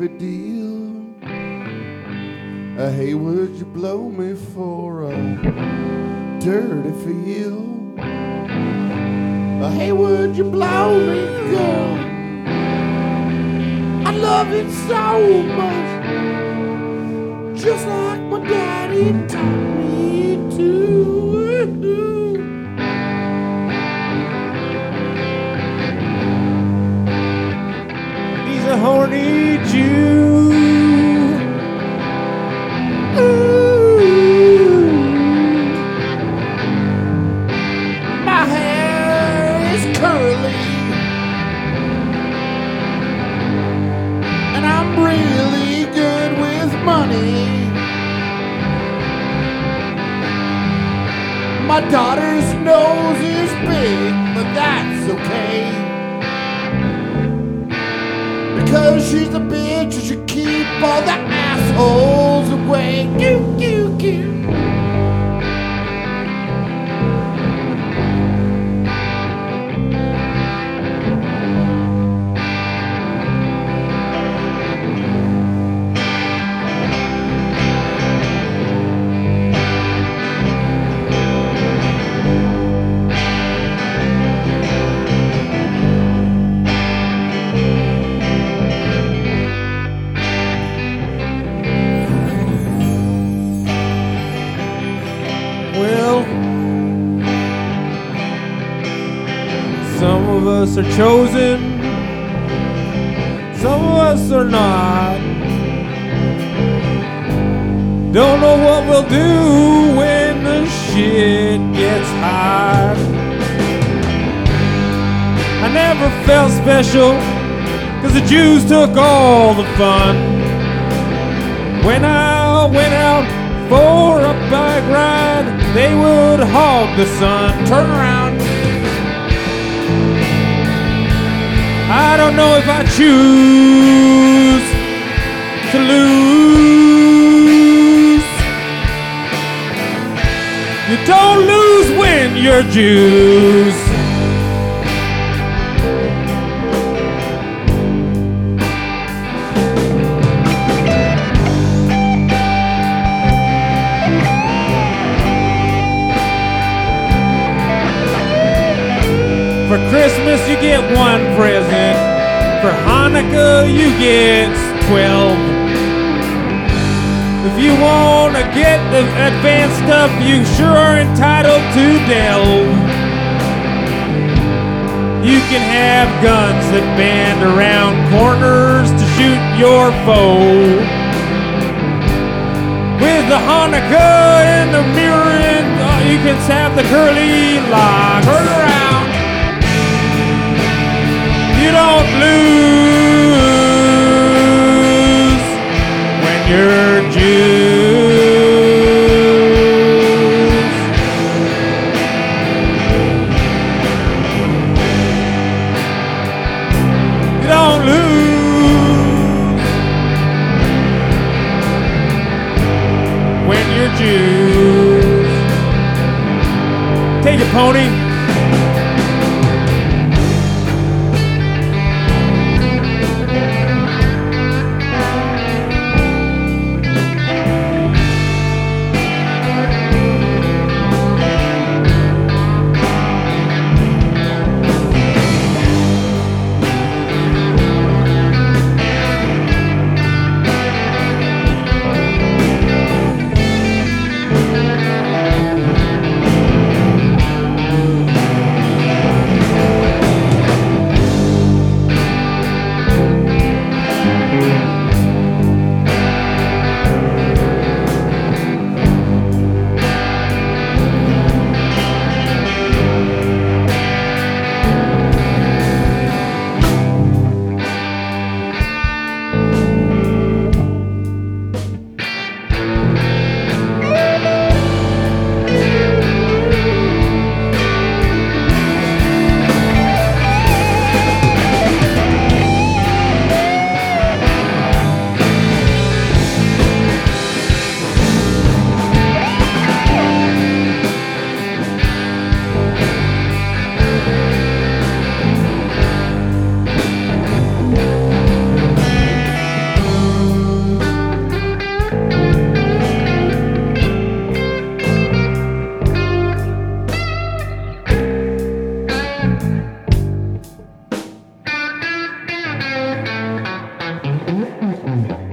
a deal. Hey, would you blow me for a dirty feel? Hey, would you blow me, girl? I love it so much, just like my daddy taught me to. He's a horny Jew. My hair is curly, and I'm really good with money. My daughter's nose is big, but that's okay, because she's a bitch and she keep all the assholes away. Goo, goo, goo. Well, some of us are chosen, some of us are not. Don't know what we'll do when the shit gets hot. I never felt special, 'cause the Jews took all the fun. When I went out for a bike ride, they would hog the sun. Turn around. I don't know if I choose to lose. You don't lose when you're Jews. For Christmas you get one present. For Hanukkah you get 12. If you want to get the advanced stuff, you sure are entitled to delve. You can have guns that bend around corners to shoot your foe. With the Hanukkah and the mirror, and you can have the curly locks. Turn around. You don't lose when you're Jews. You don't lose when you're Jews. Take it, pony. Bye.